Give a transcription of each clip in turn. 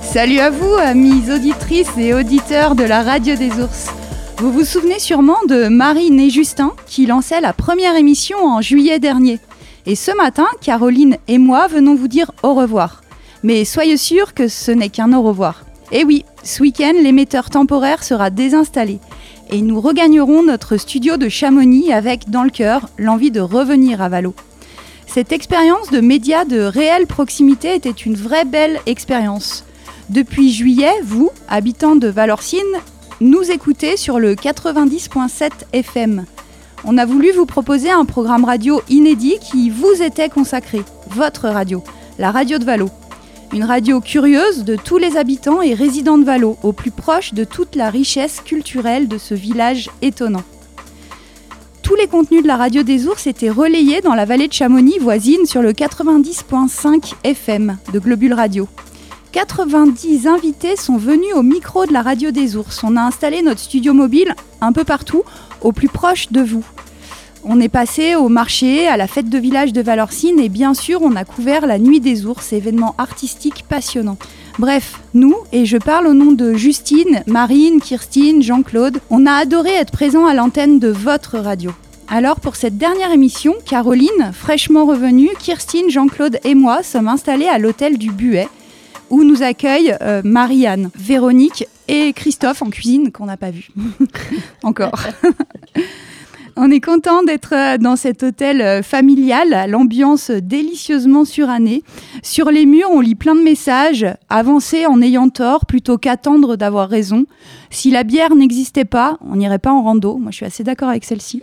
Salut à vous, amis auditrices et auditeurs de la radio des ours. Vous vous souvenez sûrement de Marine et Justin qui lançaient la première émission en juillet dernier. Et ce matin, Caroline et moi venons vous dire au revoir. Mais soyez sûrs que ce n'est qu'un au revoir. Et oui, ce week-end, l'émetteur temporaire sera désinstallé. Et nous regagnerons notre studio de Chamonix avec, dans le cœur, l'envie de revenir à Vallaux. Cette expérience de médias de réelle proximité était une vraie belle expérience. Depuis juillet, vous, habitants de Valorcine, nous écoutez sur le 90.7 FM. On a voulu vous proposer un programme radio inédit qui vous était consacré, votre radio, la radio de Vallaux. Une radio curieuse de tous les habitants et résidents de Vallaux, au plus proche de toute la richesse culturelle de ce village étonnant. Tous les contenus de la radio des ours étaient relayés dans la vallée de Chamonix voisine sur le 90.5 FM de Globule Radio. 90 invités sont venus au micro de la radio des ours. On a installé notre studio mobile un peu partout, au plus proche de vous. On est passé au marché, à la fête de village de Valorcine et bien sûr, on a couvert la nuit des ours, événement artistique passionnant. Bref, nous, et je parle au nom de Justine, Marine, Kirstine, Jean-Claude, on a adoré être présents à l'antenne de votre radio. Alors pour cette dernière émission, Caroline, fraîchement revenue, Kirstine, Jean-Claude et moi sommes installés à l'hôtel du Buet, où nous accueillent Marianne, Véronique et Christophe en cuisine qu'on n'a pas vu. Encore. On est content d'être dans cet hôtel familial, à l'ambiance délicieusement surannée. Sur les murs, on lit plein de messages. Avancer en ayant tort plutôt qu'attendre d'avoir raison. Si la bière n'existait pas, on n'irait pas en rando. Moi, je suis assez d'accord avec celle-ci.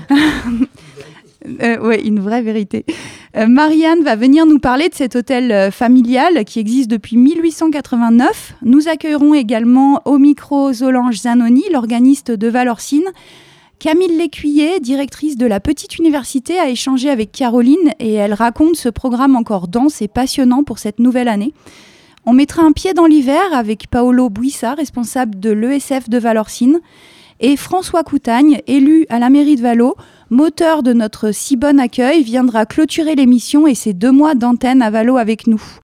Oui, une vraie vérité. Marianne va venir nous parler de cet hôtel familial qui existe depuis 1889. Nous accueillerons également au micro Solange Zanoni, l'organiste de Valorcine. Camille Lécuyer, directrice de la petite université, a échangé avec Caroline et elle raconte ce programme encore dense et passionnant pour cette nouvelle année. On mettra un pied dans l'hiver avec Paolo Buissa, responsable de l'ESF de Valorcine, et François Coutagne, élu à la mairie de Vallaux, moteur de notre si bon accueil, viendra clôturer l'émission et ses 2 mois d'antenne à Vallaux avec nous.